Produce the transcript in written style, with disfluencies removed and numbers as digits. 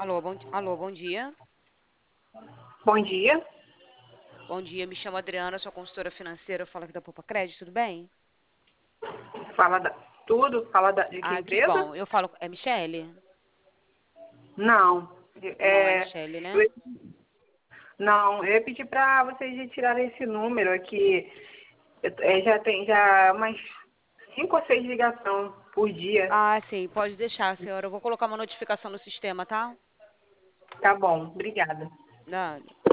Alô, bom dia. Bom dia. Bom dia, me chamo Adriana, sou consultora financeira, eu falo aqui da Poupa Crédito, tudo bem? Fala tudo? De que Ah, que empresa? bom. Eu falo, é Michele? Não. Não é É, Michele, né? eu- não, eu ia pedir para vocês retirarem esse número aqui. Já umas 5 ou 6 ligações por dia. Ah, sim, pode deixar, senhora. Eu vou colocar uma notificação no sistema, tá? Tá bom, obrigada. Nada.